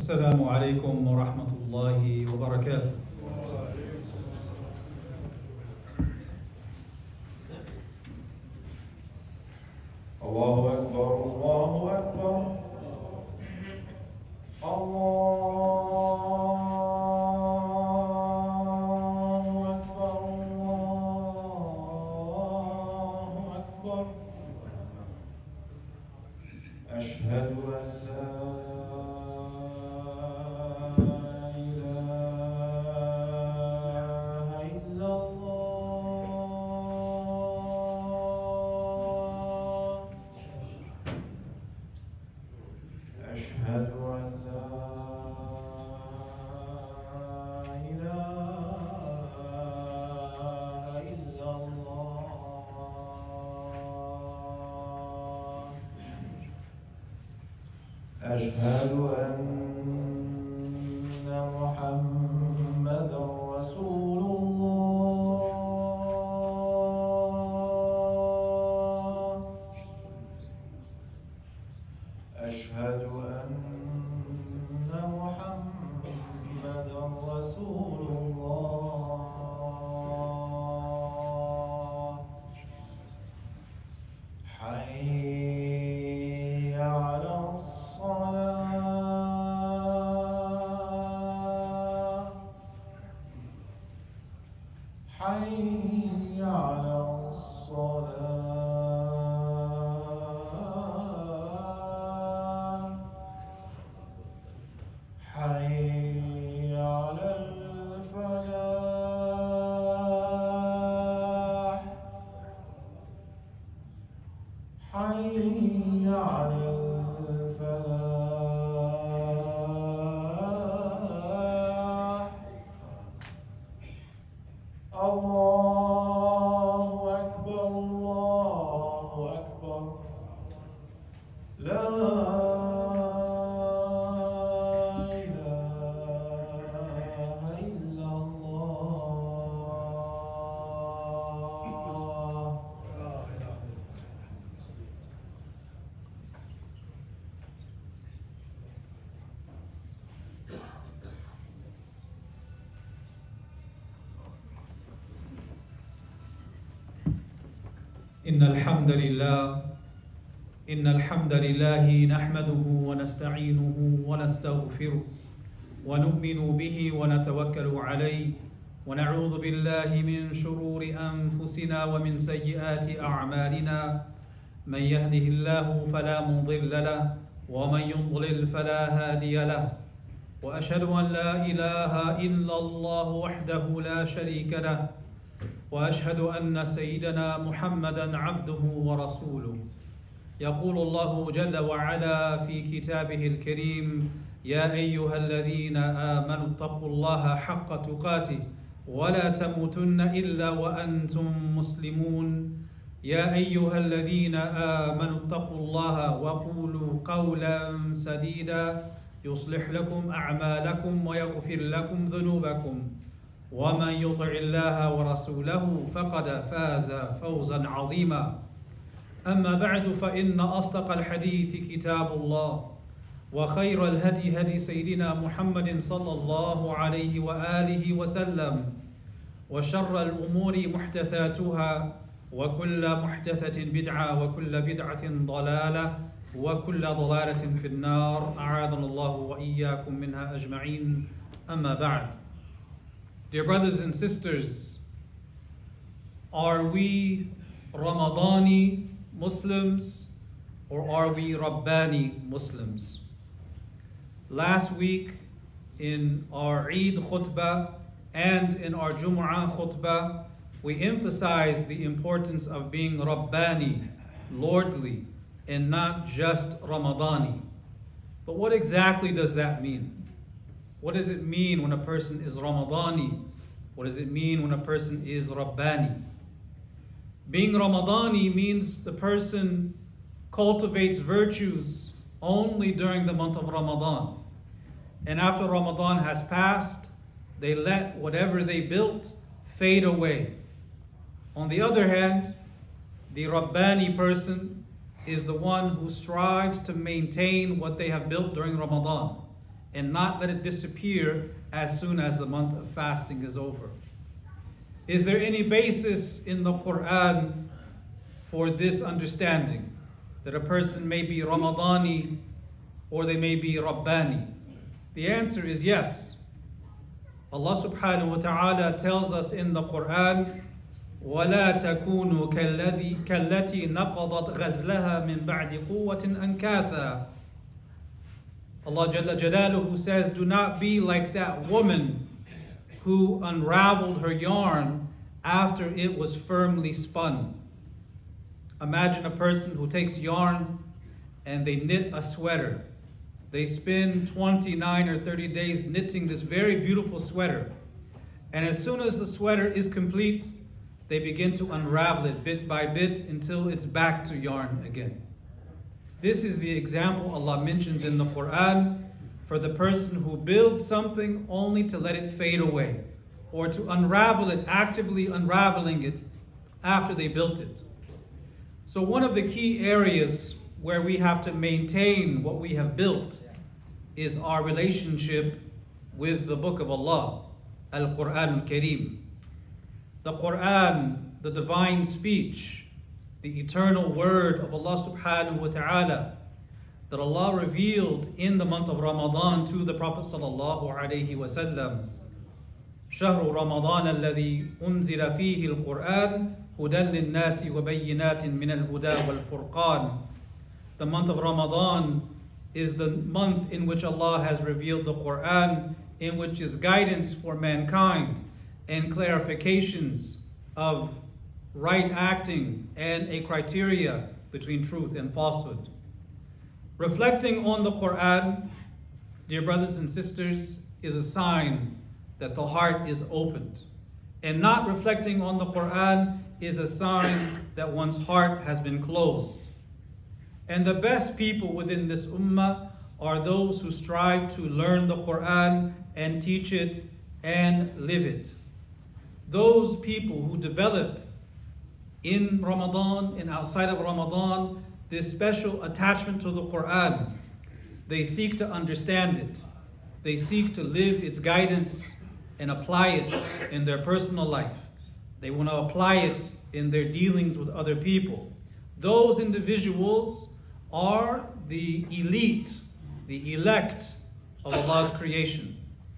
السلام عليكم ورحمة الله وبركاته. الله أكبر الله أكبر الله أكبر الله أكبر. أشهد أن لا إله إلا الله. أشهد أن لا إله إلا الله. أشهد أن محمدا رسول الله. أشهد أن محمدا رسول الله. حي على الصلاة. حي على الصلاة. حي على الفلاح. حي على الفلاح. الله أكبر الله أكبر. لا إله إلا الله. إن الحمد لله نحمده ونستعينه ونستغفره ونؤمن به ونتوكل عليه ونعوذ بالله من شرور أنفسنا ومن سيئات أعمالنا. من يهده الله فلا مضل له ومن يضلل فلا هادي له، وأشهد أن لا إله إلا الله وحده لا شريك له، وأشهد أن سيدنا محمدا عبده ورسوله. يقول الله جل وعلا في كتابه الكريم: يا أيها الذين آمنوا اتقوا الله حق تقاته ولا تموتن إلا وأنتم مسلمون. يا أيها الذين آمنوا اتقوا الله وقولوا قولا سديدا يصلح لكم أعمالكم ويغفر لكم ذنوبكم، ومن يطع الله ورسوله فقد فاز فوزا عظيما. أما بعد، فإن أصدق الحديث كتاب الله، وخير الهدي هدي سيدنا محمد صلى الله عليه وآله وسلم، وشر الأمور محدثاتها، وكل محدثة بدعة، وكل بدعة ضلالة، وكل ضلالة في النار. أعاذنا الله وإياكم منها أجمعين. أما بعد. Dear brothers and sisters, are we Ramadani Muslims or are we Rabbani Muslims? Last week in our Eid khutbah and in our Jumu'ah khutbah, we emphasized the importance of being Rabbani, lordly, and not just Ramadani. But what exactly does that mean? What does it mean when a person is Ramadani? What does it mean when a person is Rabbani? Being Ramadani means the person cultivates virtues only during the month of Ramadan. And after Ramadan has passed, they let whatever they built fade away. On the other hand, the Rabbani person is the one who strives to maintain what they have built during Ramadan. and not let it disappear as soon as the month of fasting is over. Is there any basis in the Quran for this understanding, that a person may be Ramadani or they may be Rabbani? The answer is yes. Allah subhanahu wa ta'ala tells us in the Quran, وَلَا تَكُونُوا كَالَّتِي نَقَضَتْ غَزْلَهَا مِنْ بَعْدِ قُوَّةٍ أَنْكَاثًا. Allah Jalla Jalaluhu says, do not be like that woman who unraveled her yarn after it was firmly spun. Imagine a person who takes yarn and they knit a sweater. They spend 29 or 30 days knitting this very beautiful sweater. And as soon as the sweater is complete, they begin to unravel it bit by bit until it's back to yarn again. This is the example Allah mentions in the Quran for the person who builds something only to let it fade away, or to unravel it, actively unraveling it after they built it. So one of the key areas where we have to maintain what we have built is our relationship with the Book of Allah, Al-Quran Al-Kareem. The Quran, the divine speech, the eternal word of Allah subhanahu wa ta'ala, that Allah revealed in the month of Ramadan to the Prophet sallallahu alaihi wasallam. شهر رمضان الذي أنزل فيه القرآن هدى للناس وبينات من الهدى والفرقان. The month of Ramadan is the month in which Allah has revealed the Quran, in which is guidance for mankind and clarifications of right acting and a criteria between truth and falsehood. Reflecting on the Quran, dear brothers and sisters, is a sign that the heart is opened. And not reflecting on the Quran is a sign that one's heart has been closed. And the best people within this ummah are those who strive to learn the Quran and teach it and live it. Those people who develop in Ramadan and outside of Ramadan this special attachment to the Quran, they seek to understand it. They seek to live its guidance and apply it in their personal life. They want to apply it in their dealings with other people. Those individuals are the elite, the elect of Allah's creation.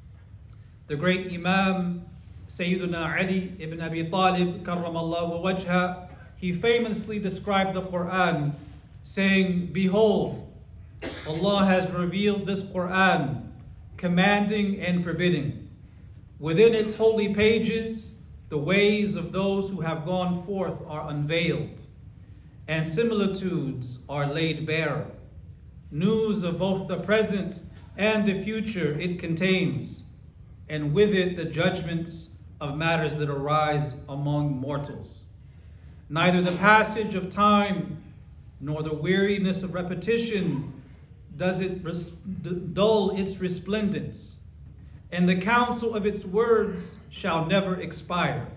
The great Imam Sayyiduna Ali ibn Abi Talib, karramallahu wajha, he famously described the Quran saying, behold, Allah has revealed this Quran, commanding and forbidding. Within its holy pages, the ways of those who have gone forth are unveiled, and similitudes are laid bare. News of both the present and the future it contains, and with it the judgments of matters that arise among mortals. Neither the passage of time nor the weariness of repetition does it dull its resplendence, and the counsel of its words shall never expire.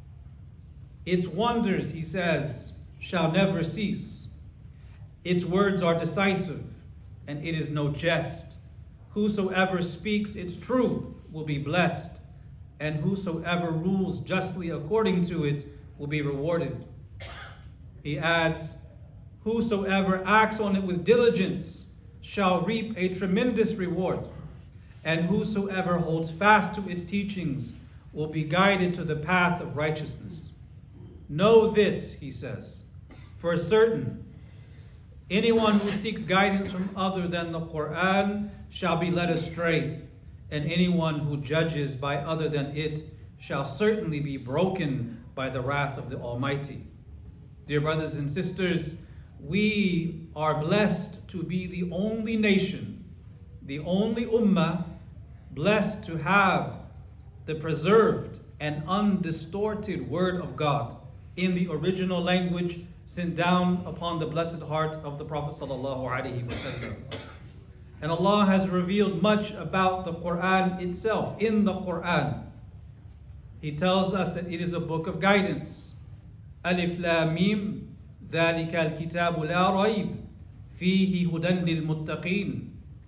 Its wonders, he says, shall never cease. Its words are decisive, and it is no jest. Whosoever speaks its truth will be blessed, and whosoever rules justly according to it will be rewarded. He adds, whosoever acts on it with diligence shall reap a tremendous reward, and whosoever holds fast to its teachings will be guided to the path of righteousness. Know this, he says, for certain, anyone who seeks guidance from other than the Quran shall be led astray, and anyone who judges by other than it shall certainly be broken by the wrath of the Almighty. Dear brothers and sisters, we are blessed to be the only nation, the only ummah, blessed to have the preserved and undistorted word of God in the original language sent down upon the blessed heart of the Prophet sallallahu alaihi wasallam. And Allah has revealed much about the Quran itself in the Quran. He tells us that it is a book of guidance. Alif Lam Mim, ذَلِكَ الْكِتَابُ لَا رَيْبَ فِيهِ هُدًى لِلْمُتَّقِينَ.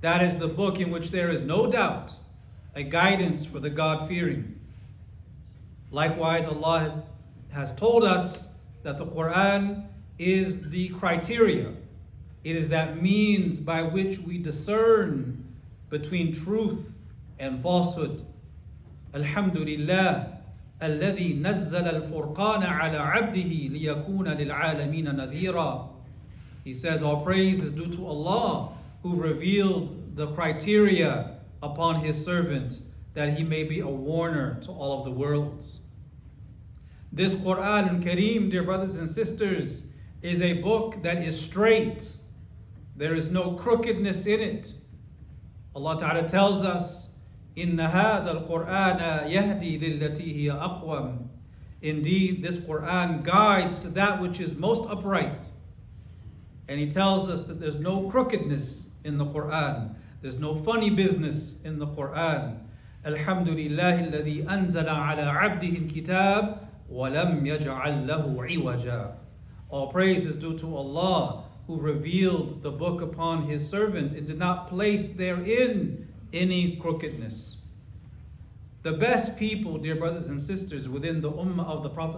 That is the book in which there is no doubt, a guidance for the God-fearing. Likewise, Allah has told us that the Quran is the criteria. It is that means by which we discern between truth and falsehood. Alhamdulillah, الذي نزل الفرقان على عبده ليكون للعالمين نذيرا. He says, all praise is due to Allah, who revealed the criteria upon His servant, that He may be a warner to all of the worlds. This Quran al-Kareem, dear brothers and sisters, is a book that is straight. There is no crookedness in it. Allah Ta'ala tells us, إِنَّ هَذَا الْقُرْآنَ يَهْدِي لِلَّتِي هِيَ أَقْوَمُ. Indeed, this Quran guides to that which is most upright. And He tells us that there's no crookedness in the Quran. There's no funny business in the Quran. Alhamdulillah alladhi anzala ala abdihi al-kitab wa lam yaj'al lahu 'iwaja. All praise is due to Allah, who revealed the book upon His servant and did not place therein any crookedness. The best people, dear brothers and sisters, within the ummah of the Prophet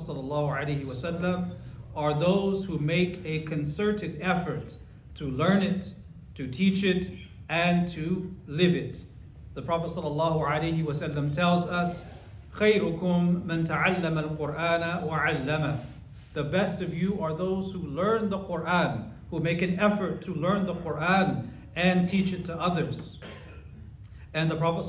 ﷺ are those who make a concerted effort to learn it, to teach it, and to live it. The Prophet ﷺ tells us, خَيْرُكُمْ مَنْ تَعَلَّمَ الْقُرْآنَ وَعَلَّمَهُ. The best of you are those who learn the Quran, who make an effort to learn the Quran and teach it to others. And the Prophet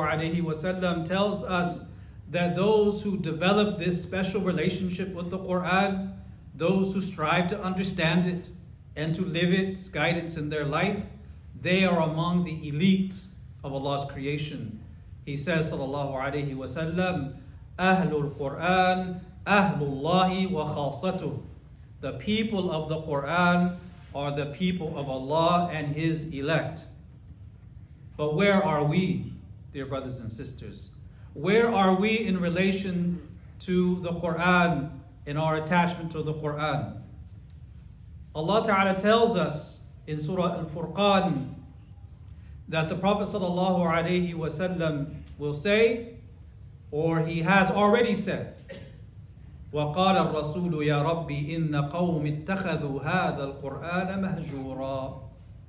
ﷺ tells us that those who develop this special relationship with the Quran, those who strive to understand it and to live its guidance in their life, they are among the elite of Allah's creation. He says, sallallahu alayhi wa sallam, Ahlul Quran, Ahlullahi wa khasatuh. The people of the Quran are the people of Allah and His elect. But where are we, dear brothers and sisters? Where are we in relation to the Quran, in our attachment to the Quran? Allah Ta'ala tells us in Surah Al-Furqan that the Prophet Sallallahu Alaihi Wasallam will say, or he has already said, وَقَالَ الرَّسُولُ يَا رَبِّي إِنَّ قَوْمِ اتَّخَذُوا هَذَا الْقُرْآنَ مَهْجُورًا.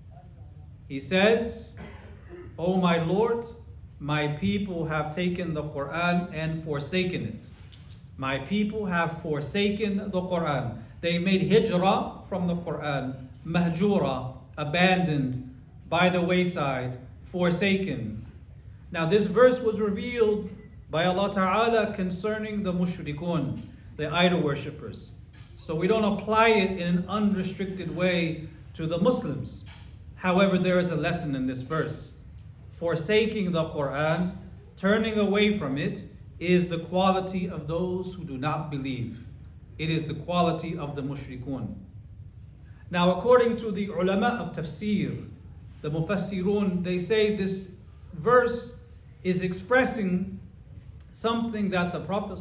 He says, O my Lord, my people have taken the Quran and forsaken it. My people have forsaken the Quran. They made hijrah from the Quran, mahjura, abandoned, by the wayside, forsaken. Now this verse was revealed by Allah Ta'ala concerning the mushrikun, the idol worshippers. So we don't apply it in an unrestricted way to the Muslims. However, there is a lesson in this verse. Forsaking the Quran, turning away from it, is the quality of those who do not believe. It is the quality of the mushrikun. Now, according to the ulama of tafsir, the mufassirun, they say this verse is expressing something that the Prophet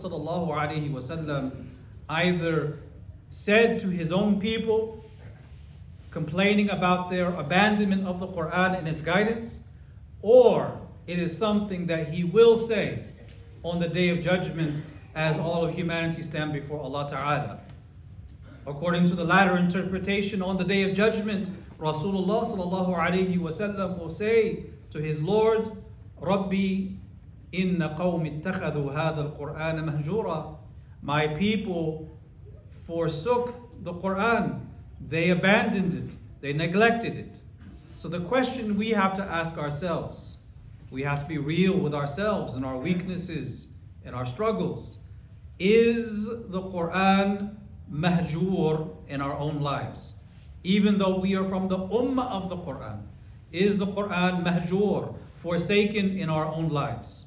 ﷺ either said to his own people, complaining about their abandonment of the Quran and its guidance, or it is something that he will say on the Day of Judgment as all of humanity stand before Allah Ta'ala. According to the latter interpretation, on the Day of Judgment, Rasulullah sallallahu alayhi wasallam will say to his Lord, Rabbi, inna qawmi ittakhadhu hadha al-Qur'ana mahjura. My people forsook the Quran. They abandoned it. They neglected it. So the question we have to ask ourselves, we have to be real with ourselves and our weaknesses and our struggles. Is the Quran mahjur in our own lives? Even though we are from the ummah of the Quran, is the Quran mahjur, forsaken in our own lives?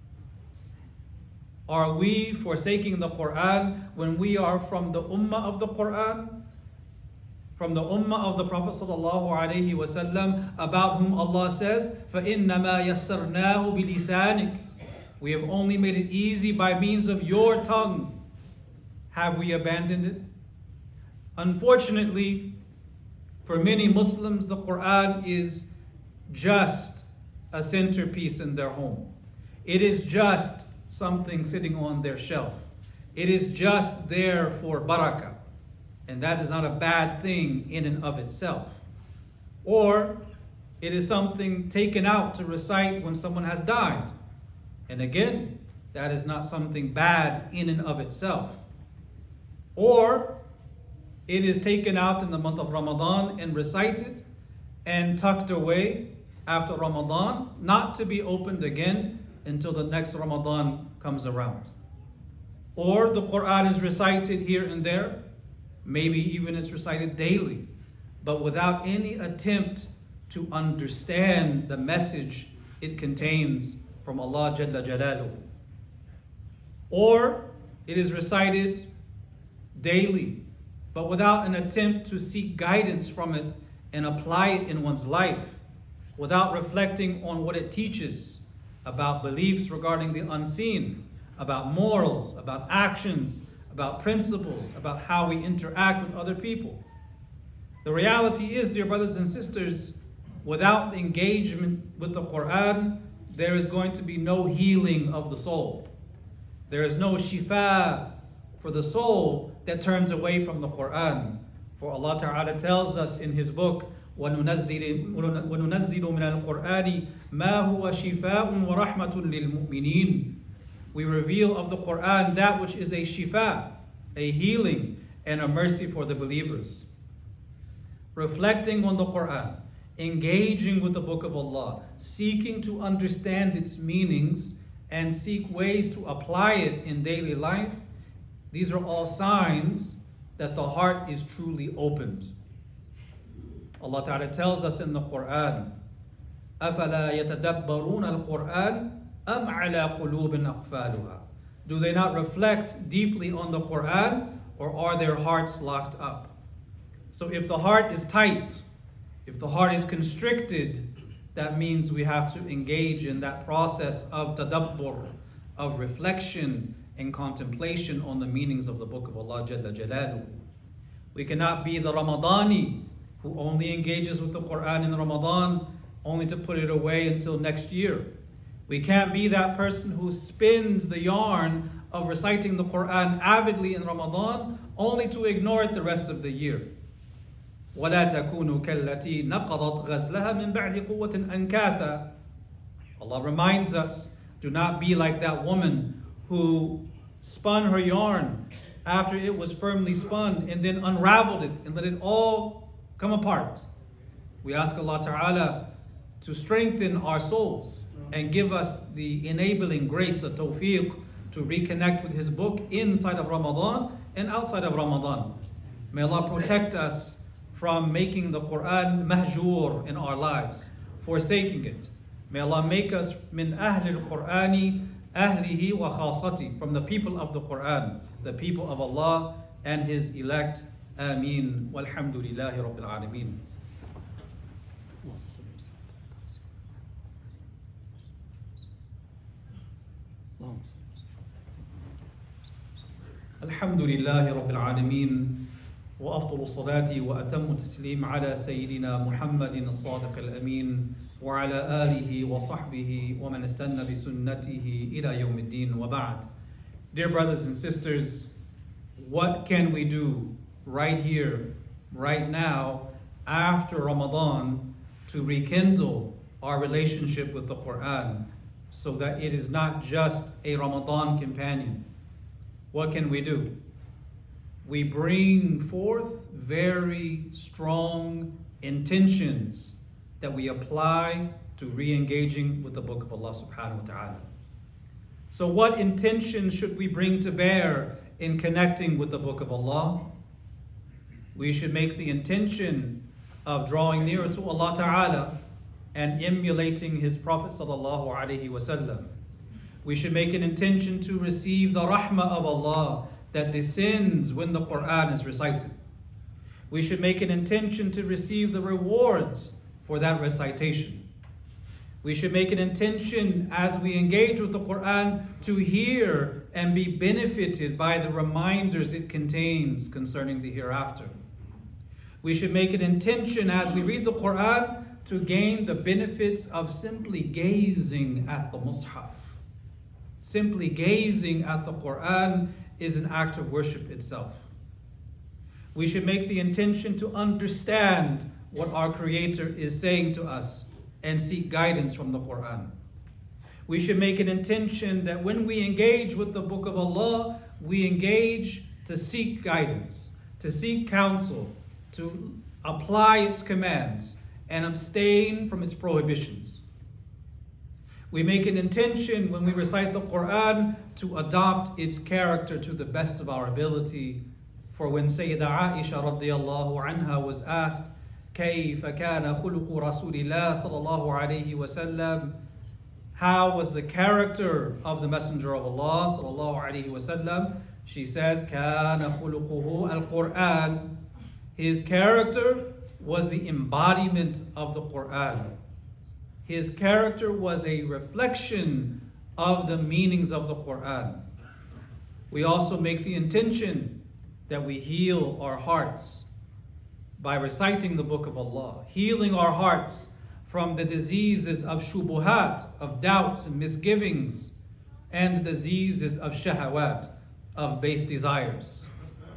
Are we forsaking the Quran when we are from the ummah of the Quran? From the ummah of the Prophet sallallahu alaihi wasallam, about whom Allah says, فَإِنَّمَا يَسَّرْنَاهُ بِلِسَانِكَ. We have only made it easy by means of your tongue. Have we abandoned it? Unfortunately, for many Muslims, the Quran is just a centerpiece in their home. It is just something sitting on their shelf. It is just there for barakah. And that is not a bad thing in and of itself. Or it is something taken out to recite when someone has died. And again, that is not something bad in and of itself. Or it is taken out in the month of Ramadan and recited and tucked away after Ramadan, not to be opened again until the next Ramadan comes around. Or the Quran is recited here and there, maybe even it's recited daily, but without any attempt to understand the message it contains from Allah Jalla Jalaluhu. Or it is recited daily, but without an attempt to seek guidance from it and apply it in one's life, without reflecting on what it teaches about beliefs regarding the unseen, about morals, about actions, about principles, about how we interact with other people. The reality is, dear brothers and sisters, without engagement with the Quran, there is going to be no healing of the soul. There is no shifa for the soul that turns away from the Quran. For Allah Ta'ala tells us in His book, وَنُنَزِّلُ مِنَ الْقُرْآنِ مَا هُوَ شِفَاءٌ وَرَحْمَةٌ لِلْمُؤْمِنِينَ. We reveal of the Quran that which is a shifa, a healing, and a mercy for the believers. Reflecting on the Quran, engaging with the Book of Allah, seeking to understand its meanings and seek ways to apply it in daily life, these are all signs that the heart is truly opened. Allah Ta'ala tells us in the Quran, أَفَلَا يَتَدَبَّرُونَ الْقُرْآنَ أَمْ عَلَى قُلُوبٍ أَقْفَالُهَا. Do they not reflect deeply on the Quran, or are their hearts locked up? So if the heart is tight, if the heart is constricted, that means we have to engage in that process of tadabbur, of reflection and contemplation on the meanings of the Book of Allah Jalla Jalaluhu. We cannot be the Ramadani who only engages with the Quran in Ramadan only to put it away until next year. We can't be that person who spins the yarn of reciting the Quran avidly in Ramadan only to ignore it the rest of the year. وَلَا تَكُونُوا كَالَّتِي نَقَضَتْ غَزْلَهَا مِنْ بَعْدِ قُوَّةٍ أَنْكَاثًا. Allah reminds us, do not be like that woman who spun her yarn after it was firmly spun and then unraveled it and let it all come apart. We ask Allah Ta'ala to strengthen our souls and give us the enabling grace, the tawfiq, to reconnect with His book inside of Ramadan and outside of Ramadan. May Allah protect us from making the Quran mahjur in our lives, forsaking it. May Allah make us min ahli al-Qur'ani ahlihi wa khasati, from the people of the Quran, the people of Allah and His elect. Ameen. Walhamdulillahi Rabbil Alameen. الحمد لله رب العالمين وأفضل الصلاة وأتم التسليم على سيدنا محمد الصادق الأمين وعلى آله وصحبه ومن استنى بسنته إلى يوم الدين وبعد. Dear brothers and sisters, what can we do right here, right now, after Ramadan to rekindle our relationship with the Quran so that it is not just a Ramadan companion? What can we do? We bring forth very strong intentions that we apply to re-engaging with the Book of Allah subhanahu wa ta'ala. So what intention should we bring to bear in connecting with the Book of Allah? We should make the intention of drawing nearer to Allah Ta'ala and emulating His Prophet Sallallahu Alaihi Wasallam. We should make an intention to receive the rahmah of Allah that descends when the Quran is recited. We should make an intention to receive the rewards for that recitation. We should make an intention as we engage with the Quran to hear and be benefited by the reminders it contains concerning the hereafter. We should make an intention as we read the Quran to gain the benefits of simply gazing at the Mus'haf. Simply gazing at the Quran is an act of worship itself. We should make the intention to understand what our Creator is saying to us and seek guidance from the Quran. We should make an intention that when we engage with the Book of Allah, we engage to seek guidance, to seek counsel, to apply its commands, and abstain from its prohibitions. We make an intention when we recite the Quran to adopt its character to the best of our ability. For when Sayyidah Aisha radiallahu anha was asked, كيف كان خلق رسول الله صلى الله عليه وسلم, how was the character of the Messenger of Allah صلى الله عليه وسلم, she says, كان خلقه القرآن. His character was the embodiment of the Quran. His character was a reflection of the meanings of the Quran. We also make the intention that we heal our hearts by reciting the Book of Allah, healing our hearts from the diseases of shubuhat, of doubts and misgivings, and the diseases of shahawat, of base desires.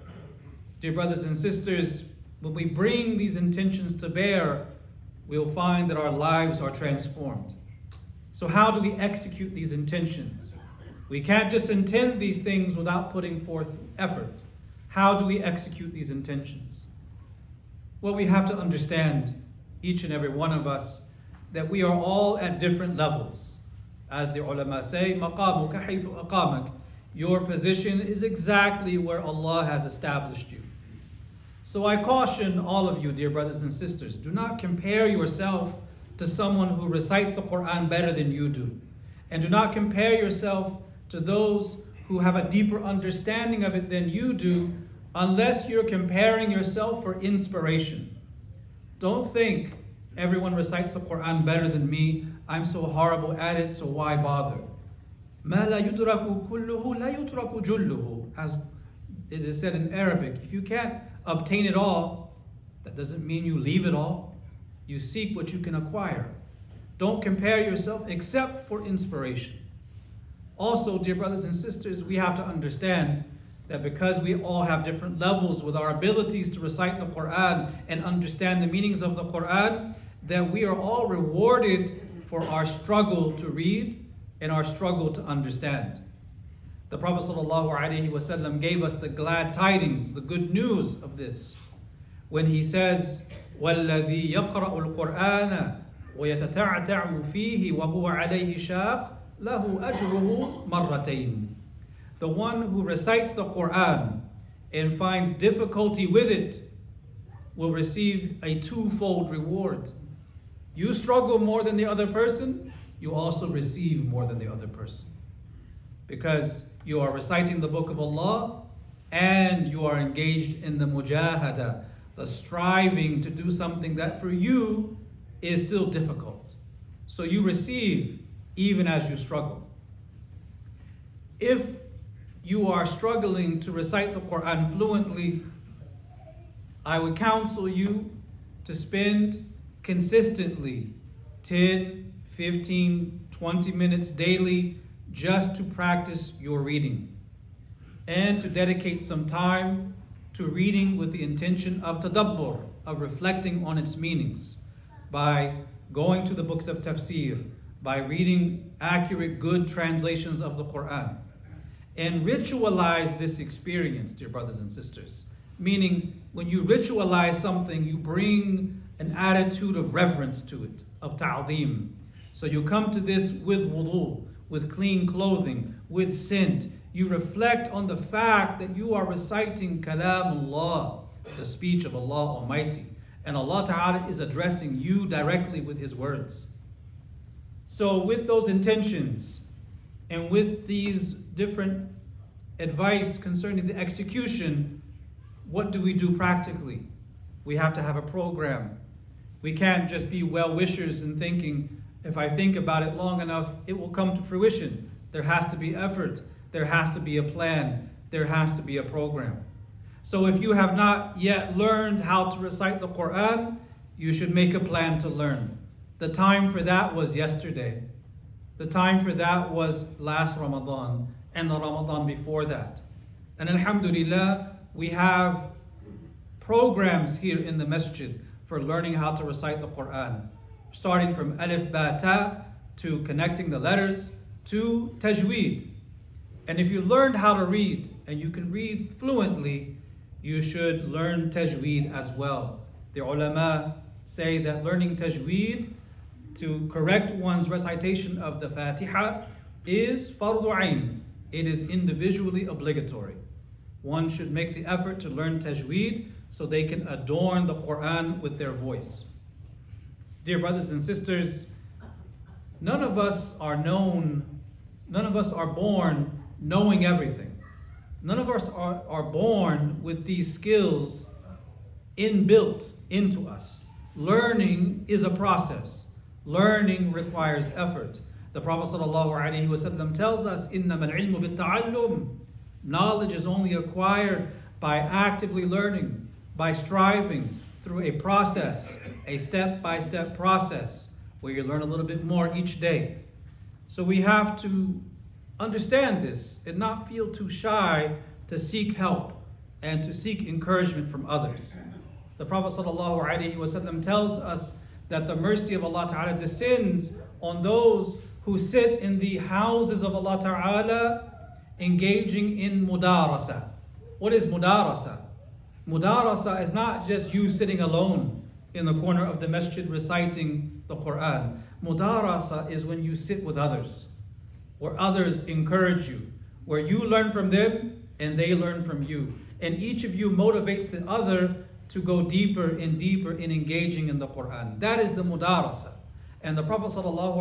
Dear brothers and sisters, when we bring these intentions to bear, we'll find that our lives are transformed. So how do we execute these intentions? We can't just intend these things without putting forth effort. How do we execute these intentions? Well, we have to understand, each and every one of us, that we are all at different levels. As the ulama say, مَقَامُكَ حَيْثُ أَقَامَكَ. Your position is exactly where Allah has established you. So I caution all of you, dear brothers and sisters, do not compare yourself to someone who recites the Quran better than you do. And do not compare yourself to those who have a deeper understanding of it than you do, unless you're comparing yourself for inspiration. Don't think everyone recites the Quran better than me, I'm so horrible at it, so why bother? مَا لَا يُدْرَكُ كُلُّهُ لَا يُتْرَكُ جُلُّهُ. As it is said in Arabic, if you can't obtain it all, that doesn't mean you leave it all. You seek what you can acquire. Don't compare yourself except for inspiration. Also, dear brothers and sisters, we have to understand that because we all have different levels with our abilities to recite the Quran and understand the meanings of the Quran, that we are all rewarded for our struggle to read and our struggle to understand. The Prophet ﷺ gave us the glad tidings, the good news of this, when he says, وَالَّذِي يَقْرَأُ الْقُرْآنَ وَيَتَتَعْتَعُ فِيهِ وَهُوَ عَلَيْهِ شَاقٌ لَهُ أَجْرُهُ مَرَّتَيْنِ. The one who recites the Quran and finds difficulty with it will receive a twofold reward. You struggle more than the other person, you also receive more than the other person. Because you are reciting the Book of Allah and you are engaged in the mujahada, the striving to do something that for you is still difficult. So you receive even as you struggle. If you are struggling to recite the Quran fluently, I would counsel you to spend consistently 10, 15, 20 minutes daily just to practice your reading, and to dedicate some time to reading with the intention of tadabbur, of reflecting on its meanings, by going to the books of tafsir, by reading accurate, good translations of the Quran. And ritualize this experience, dear brothers and sisters. Meaning, when you ritualize something, you bring an attitude of reverence to it, of ta'zeem. So you come to this with wudu, with clean clothing, with scent. You reflect on the fact that you are reciting kalamullah, the speech of Allah Almighty. And Allah Ta'ala is addressing you directly with His words. So with those intentions, and with these different advice concerning the execution, what do we do practically? We have to have a program. We can't just be well-wishers and thinking, if I think about it long enough, it will come to fruition. There has to be effort. There has to be a plan. There has to be a program. So if you have not yet learned how to recite the Quran, you should make a plan to learn. The time for that was yesterday. The time for that was last Ramadan and the Ramadan before that. And alhamdulillah, we have programs here in the masjid for learning how to recite the Quran. Starting from Alif Ba Ta to connecting the letters to Tajweed. And if you learned how to read and you can read fluently, you should learn Tajweed as well. The ulama say that learning Tajweed to correct one's recitation of the Fatiha is fardu ayn. It is individually obligatory. One should make the effort to learn Tajweed so they can adorn the Quran with their voice. Dear brothers and sisters, none of us are born knowing everything. None of us are born with these skills inbuilt into us. Learning is a process. Learning requires effort. The Prophet ﷺ tells us, إِنَّمَا الْعِلْمُ بِالتَّعَلُّمِ. Knowledge is only acquired by actively learning, by striving through a process, a step-by-step process, where you learn a little bit more each day. So we have to understand this and not feel too shy to seek help and to seek encouragement from others. The Prophet ﷺ tells us that the mercy of Allah Ta'ala descends on those who sit in the houses of Allah Ta'ala engaging in mudarasa. What is mudarasa? Mudarasa is not just you sitting alone in the corner of the masjid reciting the Quran. Mudarasa is when you sit with others, where others encourage you, where you learn from them and they learn from you. And each of you motivates the other to go deeper and deeper in engaging in the Quran. That is the mudarasa. And the Prophet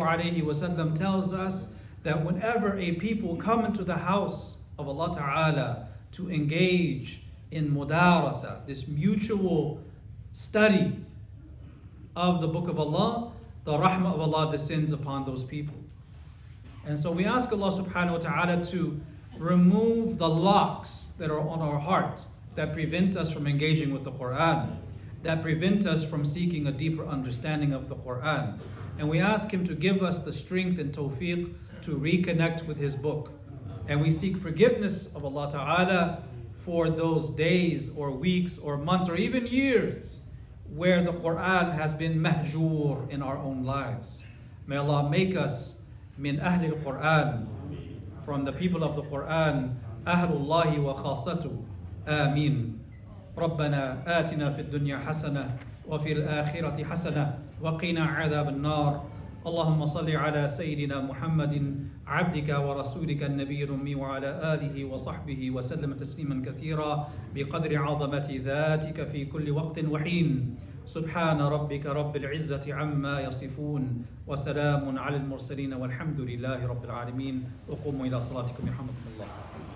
ﷺ tells us that whenever a people come into the house of Allah Ta'ala to engage in mudarasa, this mutual study of the Book of Allah, the rahmah of Allah descends upon those people. And so we ask Allah subhanahu wa ta'ala to remove the locks that are on our heart that prevent us from engaging with the Quran, that prevent us from seeking a deeper understanding of the Quran. And we ask Him to give us the strength and tawfiq to reconnect with His book. And we seek forgiveness of Allah Ta'ala for those days or weeks or months or even years where the Quran has been mahjur in our own lives. May Allah make us min ahli al-Quran, from the people of the Quran, ahlullahi wa khasatu. Ameen. ربنا آتنا في الدنيا حسنة وفي الآخرة حسنة وقنا عذاب النار. اللهم صل على سيدنا محمد عبدك ورسولك النبي الأمي وعلى آله وصحبه وسلم تسليما كثيرا بقدر عظمة ذاتك في كل وقت وحين. سبحان ربك رب العزة عما يصفون وسلام على المرسلين والحمد لله رب العالمين. وقوموا إلى صلاتكم يرحمكم الله.